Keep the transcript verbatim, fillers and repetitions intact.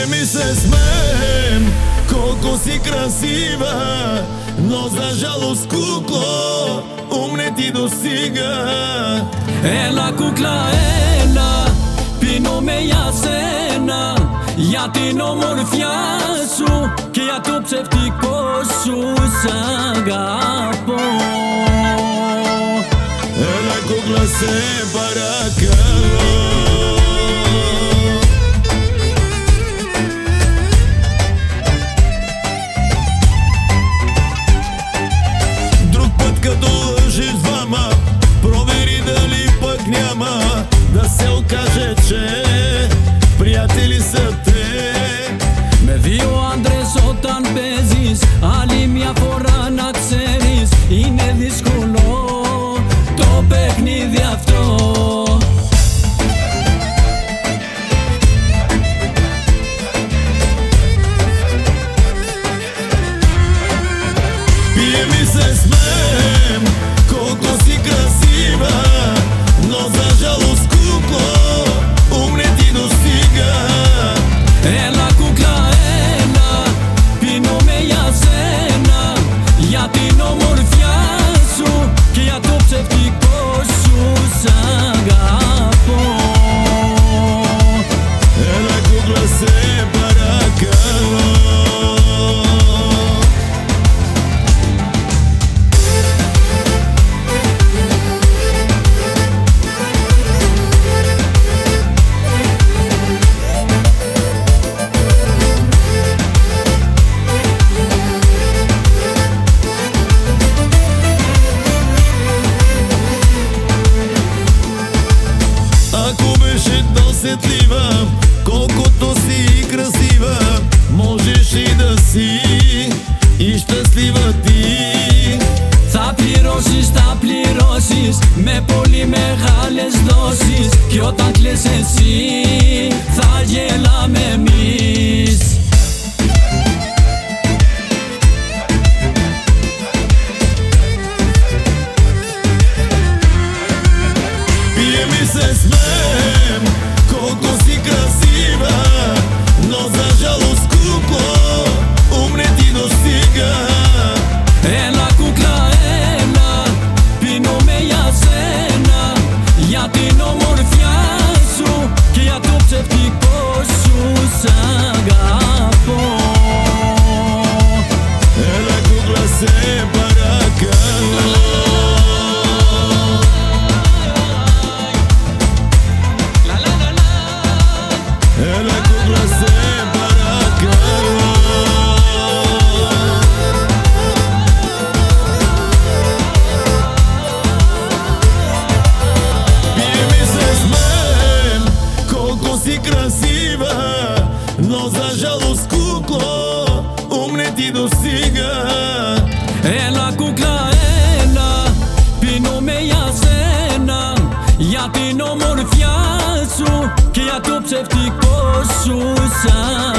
Ние ми се смеем, колко си красива, но за жалост, кукло, ум не ти достига. Έλα κούκλα έλα, πίνομαι για σένα, για την ομορφιά σου και για το ψευτικό σου σ' αγαπώ. Έλα κούκλα σε παρακαλώ. Няма да се окаже, че приятели са те. Με δύο άντρες όταν παίζεις, άλλη μια φορά να ξέρεις, είναι δύσκολο το παιχνίδι αυτό. Пие ми се смеем, колко си красива, но за жалост, кукло, ум не ти достига. Έλα κούκλα έλα, πίνομαι για σένα, για την ομορφιά σου και για το ψευτικό σου σ' αγαπώ. Έλα κούκλα σε παρακαλώ. Досетлива, колкото си красива, можеш и да си и щастлива ти. Θα πληρώσεις, θα πληρώσεις με πολύ μεγάλες δόσεις, κι όταν κλαις εσύ θα γελάμε εμείς. Пие ми се смеем, колко си красива, но за жалост, кукло, ум не ти достига. Έλα κούκλα έλα, πίνομαι για σένα, για την ομορφιά σου και για το ψευτικό σου σ' αγαπώ. Έλα κούκλα σε παρακαλώ. Έλα κούκλα σε παρακαλώ. Пие ми се смеем, колко си красива, но за жалост, кукло, ум не ти достига. Έλα κούκλα έλα, πίνομαι για σένα, για την ομορφιά σου και για το ψευτικό σου σ'